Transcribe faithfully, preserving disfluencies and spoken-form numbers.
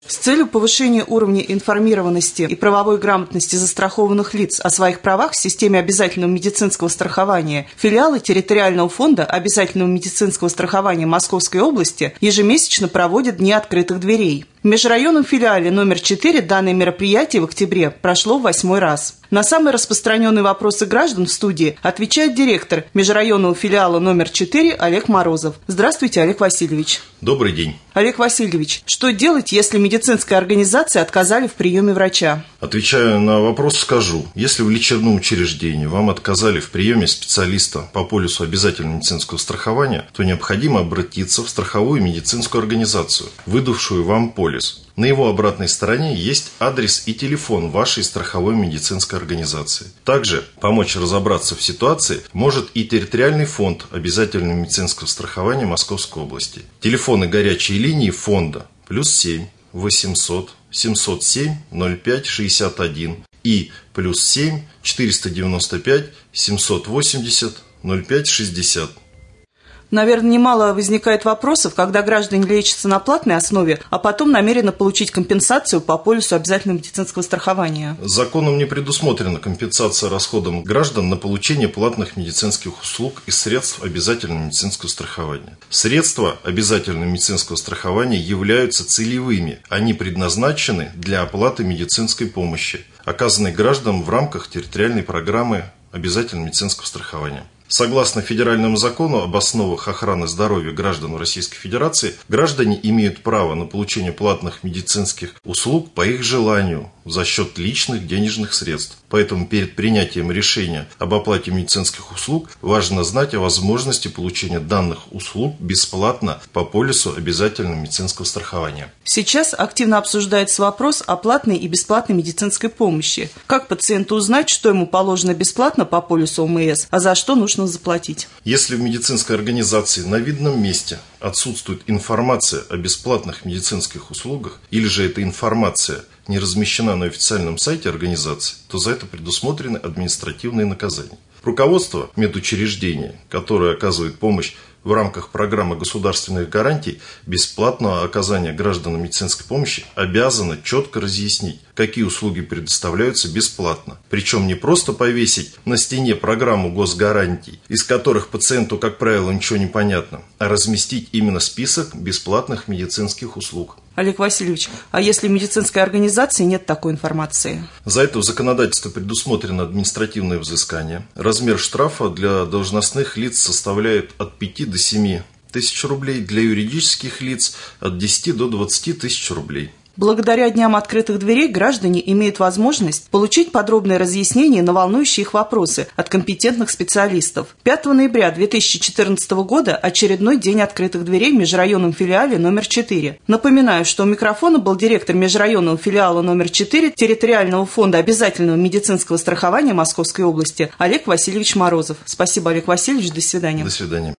С целью повышения уровня информированности и правовой грамотности застрахованных лиц о своих правах в системе обязательного медицинского страхования филиалы территориального фонда обязательного медицинского страхования Московской области ежемесячно проводят Дни открытых дверей. В межрайонном филиале номер четыре данное мероприятие в октябре прошло в восьмой раз. На самые распространенные вопросы граждан в студии отвечает директор межрайонного филиала номер четыре Олег Морозов. Здравствуйте, Олег Васильевич. Добрый день. Олег Васильевич, что делать, если медицинская организация отказали в приеме врача? Отвечая на вопрос, скажу. Если в лечебном учреждении вам отказали в приеме специалиста по полису обязательного медицинского страхования, то необходимо обратиться в страховую медицинскую организацию, выдавшую вам полис. На его обратной стороне есть адрес и телефон вашей страховой медицинской организации. Также помочь разобраться в ситуации может и территориальный фонд обязательного медицинского страхования Московской области. Телефоны горячей линии фонда плюс семь восемьсот семьсот семь ноль пять шестьдесят один и плюс семь четыреста девяносто пять семьсот восемьдесят ноль пять шестьдесят. Наверное, немало возникает вопросов, когда граждане лечатся на платной основе, а потом намерены получить компенсацию по полису обязательного медицинского страхования. Законом не предусмотрена компенсация расходам граждан на получение платных медицинских услуг из средств обязательного медицинского страхования. Средства обязательного медицинского страхования являются целевыми. Они предназначены для оплаты медицинской помощи, оказанной гражданам в рамках территориальной программы обязательного медицинского страхования. Согласно федеральному закону об основах охраны здоровья граждан Российской Федерации, граждане имеют право на получение платных медицинских услуг по их желанию за счет личных денежных средств. Поэтому перед принятием решения об оплате медицинских услуг важно знать о возможности получения данных услуг бесплатно по полису обязательного медицинского страхования. Сейчас активно обсуждается вопрос о платной и бесплатной медицинской помощи. Как пациенту узнать, что ему положено бесплатно по полису О М С, а за что нужно заплатить? Если в медицинской организации на видном месте отсутствует информация о бесплатных медицинских услугах, или же эта информация не размещена на официальном сайте организации, то за это предусмотрены административные наказания. Руководство медучреждения, которое оказывает помощь в рамках программы государственных гарантий бесплатного оказания гражданам медицинской помощи, обязано четко разъяснить, какие услуги предоставляются бесплатно. Причем не просто повесить на стене программу госгарантий, из которых пациенту, как правило, ничего не понятно, а разместить именно список бесплатных медицинских услуг. Олег Васильевич, а если в медицинской организации нет такой информации? За это в законодательстве предусмотрено административное взыскание. Размер штрафа для должностных лиц составляет от пяти до семи тысяч рублей, для юридических лиц от десяти до двадцати тысяч рублей. Благодаря Дням открытых дверей граждане имеют возможность получить подробное разъяснение на волнующие их вопросы от компетентных специалистов. пятого ноября две тысячи четырнадцатого года очередной День открытых дверей в межрайонном филиале номер четыре. Напоминаю, что у микрофона был директор межрайонного филиала номер четыре территориального фонда обязательного медицинского страхования Московской области Олег Васильевич Морозов. Спасибо, Олег Васильевич. До свидания. До свидания.